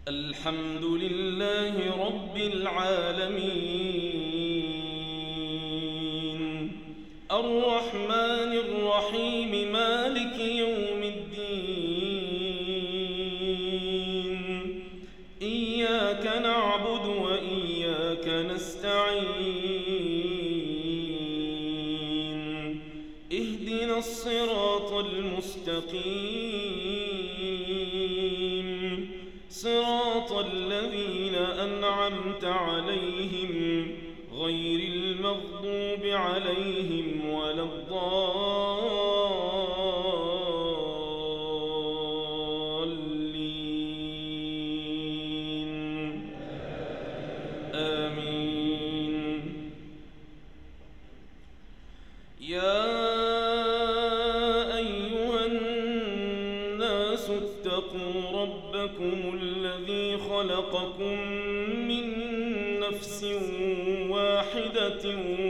الحمد لله رب العالمين الرحمن الرحيم مالك يوم الدين إياك نعبد وإياك نستعين اهدنا الصراط المستقيم صراط الذين أنعمت عليهم غير المغضوب عليهم ولا الضالين آمين. يا أيها الناس اتقوا ربكم الذي خلقكم من نفس واحدة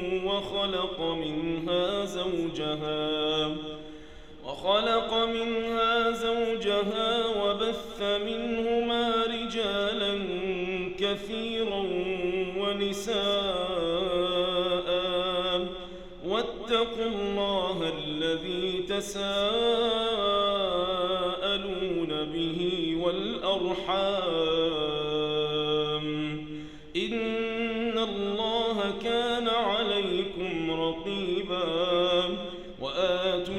وخلق منها زوجها وبث منهما رجالا كثيرا ونساء واتقوا الله الذي تساءلون به والأرحام إن الله كان عليكم رقيبا. وآتوا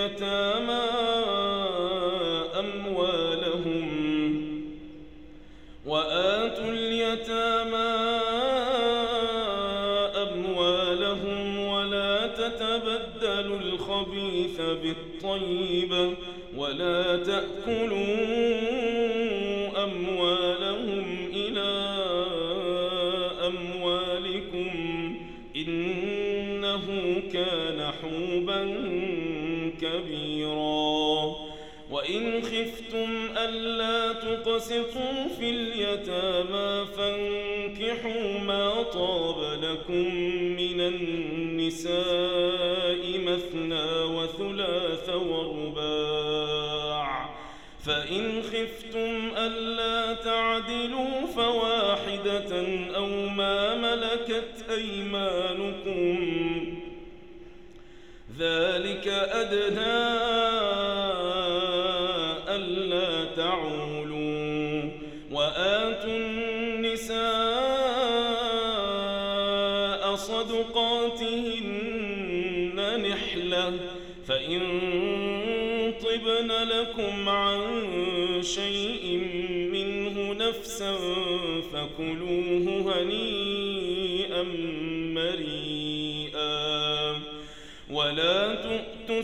اليتامى أموالهم ولا تتبدلوا الخبيث بالطيب ولا تأكلوا أموالهم إلى أموالكم إنه كان حوبا كبيرا. وإن خفتم ألا تقسطوا في اليتامى فانكحوا ما طاب لكم من النساء مثنى وثلاث ورباع فإن خفتم ألا تعدلوا فواحدة أو ما ملكت أيمانكم ذلك أدنى ألا تعولوا. وآتوا النساء صدقاتهن نحلة فإن طبن لكم عن شيء منه نفسا فكلوه هنيئا مريئا. ولا تؤتوا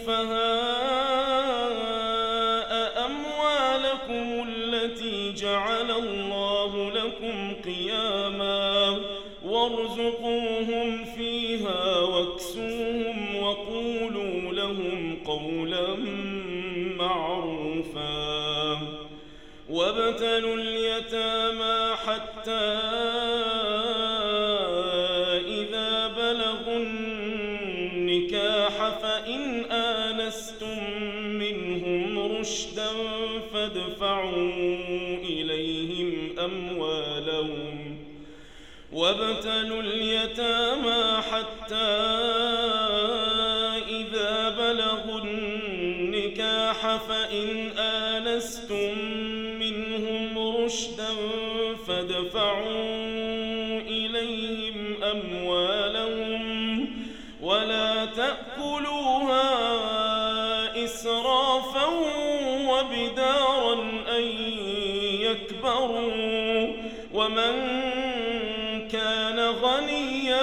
السفهاء أموالكم التي جعل الله لكم قياما وارزقوهم فيها واكسوهم وقولوا لهم قولا معروفا. وابتلوا اليتامى حتى إذا بلغوا النكاح فإن آنستم منهم رشدا فادفعوا إليهم أموالهم. وابتلوا اليتامى حتى إذا بلغوا النكاح فإن آنستم منهم رشدا فادفعوا إليهم أموالهم ولا تأكلوها إسرافا وبدارا أن يكبروا. ومن كان غنيا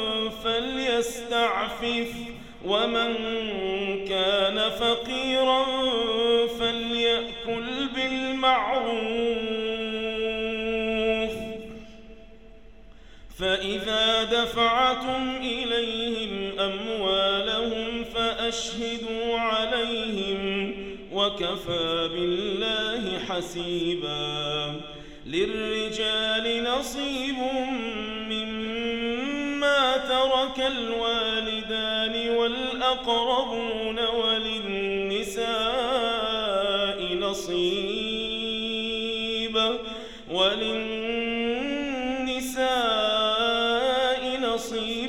فليستعفف ومن كان فقيرا فليأكل بالمعروف. فإذا دفعتم إليهم أموالهم فأشهدوا عليهم وكفى بالله حسيبا. للرجال نصيب مما ترك الوالدان والأقربون وللنساء نصيب وللنساء نصيب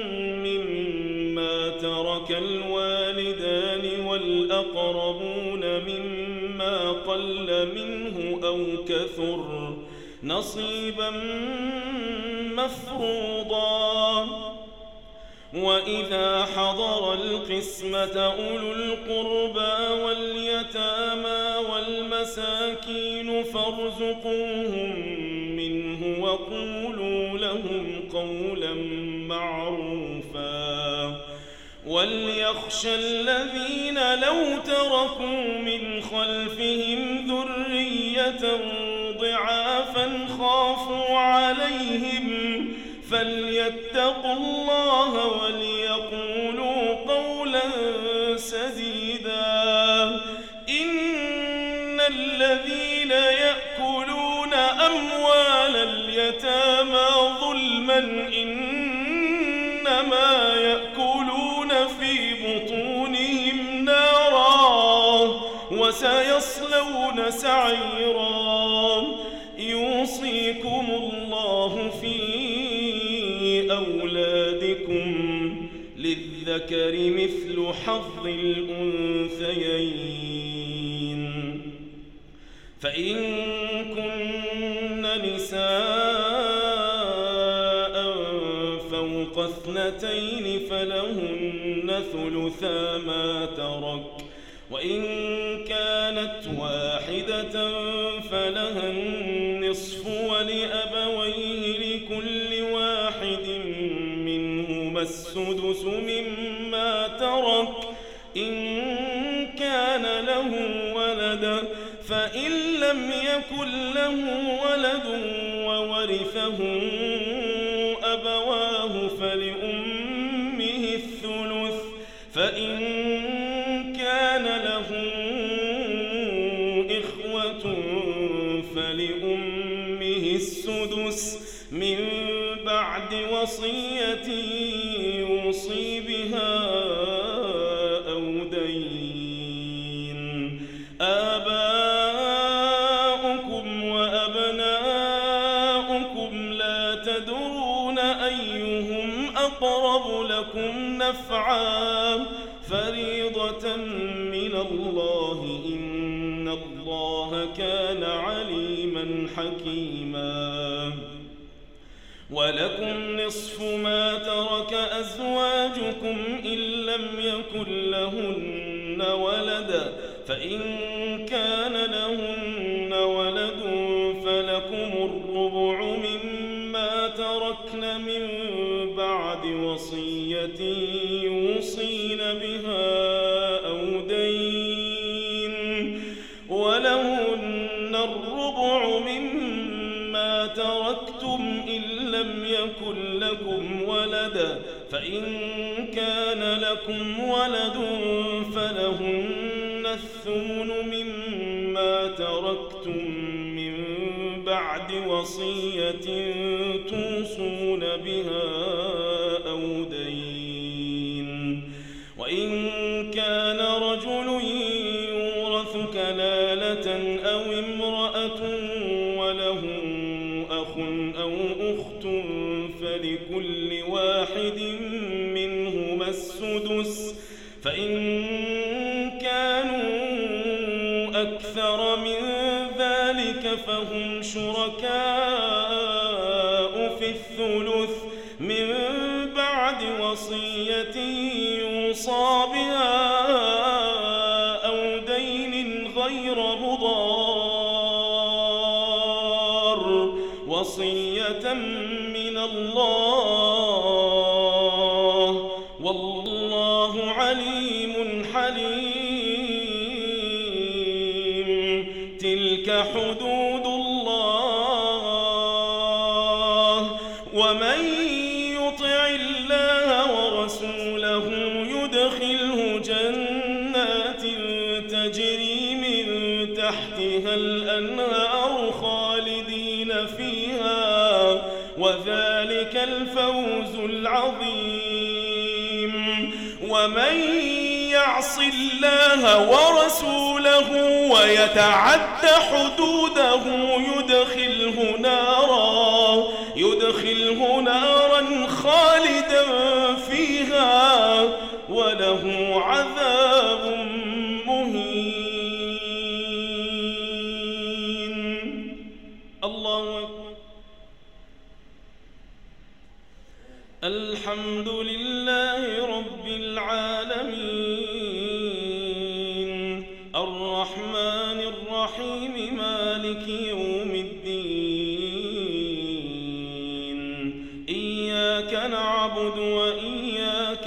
مما ترك الوالدان والأقربون مما قل منه أو كثر نصيبا مفروضا وإذا حضر القسمة أولو القربى واليتامى والمساكين فارزقوهم منه وقولوا لهم قولا معروفا وليخشى الذين لو تركوا من خلفهم ذرية ضعافا خافوا عليهم فليتقوا الله وليقولوا قولا سديدا إن الذين يأكلون أموال اليتامى ظلما إنما يأكلون في بطونهم نارا وسيصلون سعيرا يوصيكم الله في أولادكم للذكر مثل حظ الأنثيين فإن كن نساء فوق 2 فلهن ثلثا ما ترك وإن كانت واحدة فلها النصف ولأبويه لكل واحد منهما السدس مما ترك إن كان له ولد فإن لم يكن له ولد وورثه أبواه فلأمه الثلث فإن كان له إخوة فلأمه السدس من بعد وصية يوصي بها أو دين آباؤكم وأبناؤكم لا تدرون أيهم أقرب لكم نفعا فريضة من الله إن الله كان عليما حكيما ولكم نصف ما ترك أزواجكم إن لم يكن لهن ولد فإن كان لهن ولد فلكم الربع مما تركن من بعد وصية يوصين بها أو دين ولهن الربع مما تركتم إن لم يكن لكم ولد فإن كان لكم ولد فلهن الثمن مما تركتم من بعد وصية توصون بها أو دين وإن كان رجل يورث كلالة أو امرأة وله أخ أو أخت فلكل واحد منهما السدس فإن كانوا أكثر من ذلك فهم شركاء في الثلث من بعد وصية يوصى بها أو دين غير مضار وصية من الله والله عليم حليم تلك حدود الله ومن يطع الله ورسوله يدخله جنات تجري من تحتها الأنهار خالدين فيها وذلك الفوز العظيم ومن يعص الله ورسوله ويتعد حدوده يدخله يدخله نارا خالدا فيها وله عذاب مهين. الله أكبر. الحمد لله رب العالمين الرحمن الرحيم مالك يوم الدين إياك نعبد وإياك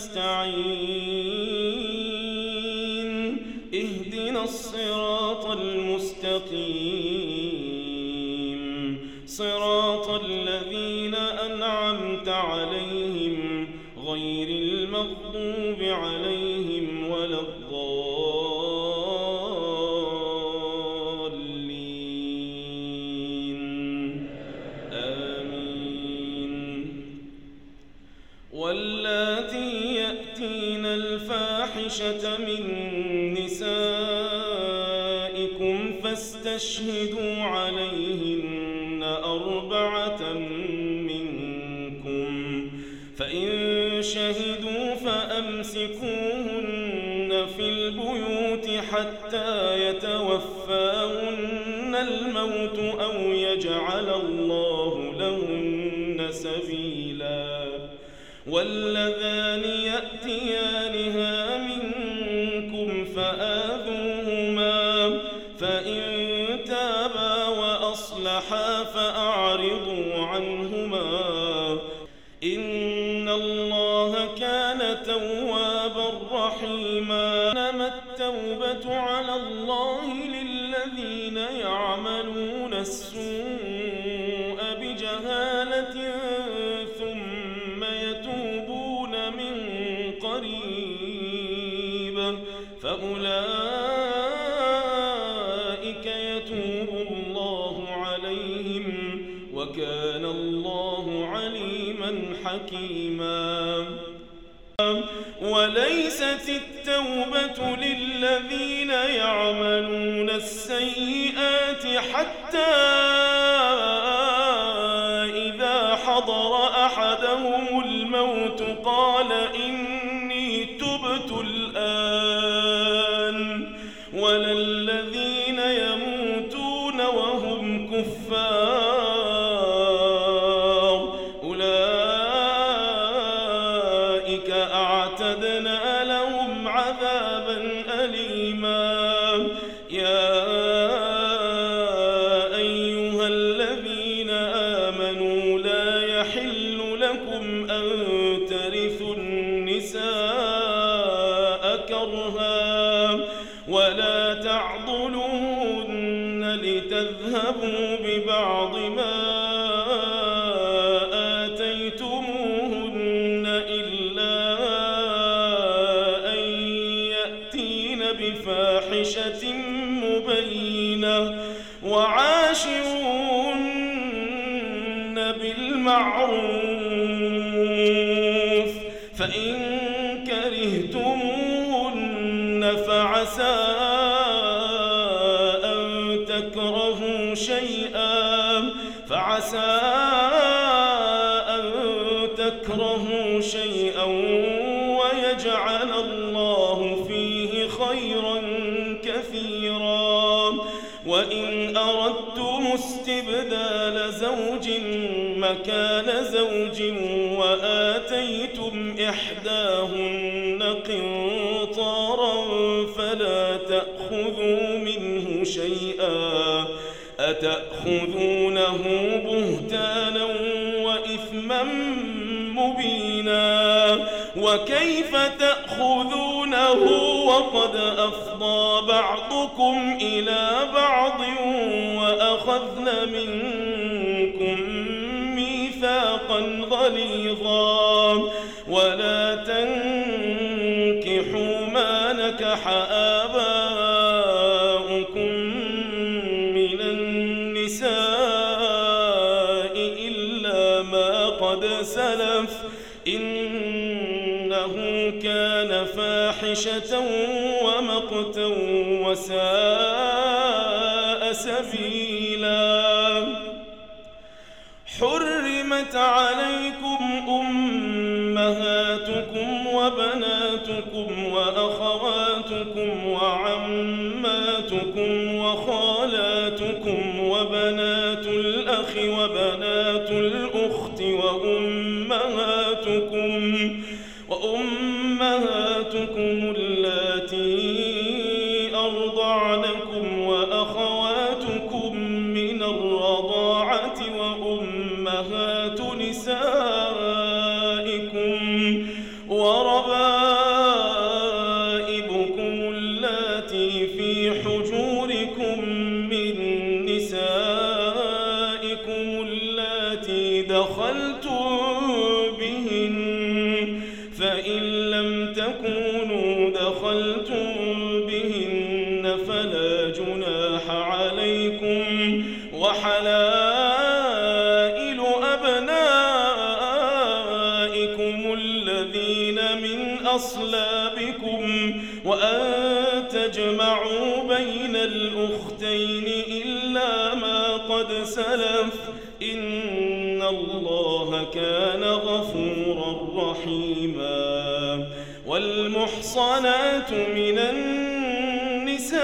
نستعين اهدنا الصراط المستقيم صراط الذين أنعمت عليهم غير المغضوب عليهم ولا الضالين آمين. واللاتي يأتين الفاحشة من نسائكم فاستشهدوا عليهن 4 منكم فإن شهدوا فأمسكوهن في البيوت حتى يتوفاهن الموت أو يجعل الله لهن سبيلا. واللذان يأتيانها منكم فآذوهما فإن تابا وأصلحا فأعرضوا عنهما إن الله كان توابا رحيما. إنما التوبة على الله للذين يعملون السوء بجهالة ثم يتوبون من قريب فأولئك يتوب الله عليهم وكان الله عليما حكيما. وليست التوبة للذين يعملون السيئات حتى إذا حضر أحدهم الموت قال إني تبت الآن ولا الذين يموتون وهم كفار أولئك أعتدنا لهم عذابا أليما. يا أيها الذين آمنوا لا يحل لكم أن ترثوا النساء كرها ولا تعضلوهن لتذهبوا ببعض ما آتيتموهن إلا أن يأتين بفاحشة مبينة وعاشروهن بالمعروف فإن كرهتموهن فعسى أن تكرهوا شيئا ويجعل الله فيه خيرا كثيرا. وإن أردتم استبدال زوج مكان زوج وآتيتم إحداهن قنطارا فلا تأخذوا منه شيئا أتأخذونه بهتانا وإثما مبينا. وكيف تأخذونه وقد أفضى بعضكم إلى بعض وأخذن منكم ميثاقا غليظا. ولا تنكحوا ما نكح آباؤكم من النساء إلا ما قد سلف إنه كان فاحشة ومقتا وساء سبيلا. حرمت عليكم أمهاتكم وبناتكم وأخواتكم وعماتكم وخالاتكم وبنات الأخ وبنات الأخت وأمهاتكم اللاتي أرضعنكم وأخواتكم من الرضاعة وأمهات نسائكم وربائبكم اللاتي في حجوركم من نسائكم اللاتي دخلتم بهن فإن لم تكونوا دخلتم بهن فلا جناح عليكم وحلائل أبنائكم الذين من أصلابكم وأن تجمعوا بين الأختين إلا ما قد سلف إن الله كان غفورا رحيما والمحصنات من النساء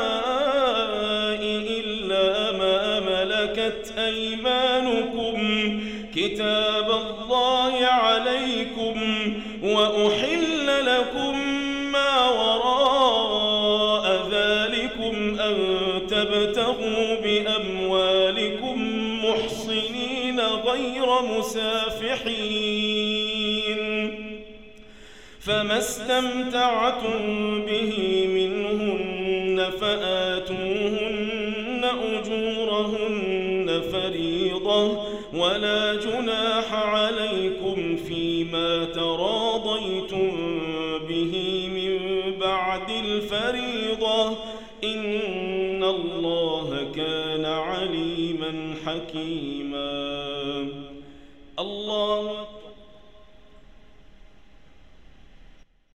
إلا ما ملكت أيمانكم كتاب الله عليكم وأحل لكم ما وراء ذلكم أن تبتغوا بأموالكم محصنين غير مسافحين فما استمتعتم به منهن فآتوهن أجورهن فريضة ولا جناح عليكم فيما تراضيتم به من بعد الفريضة إن الله كان عليما حكيما. الله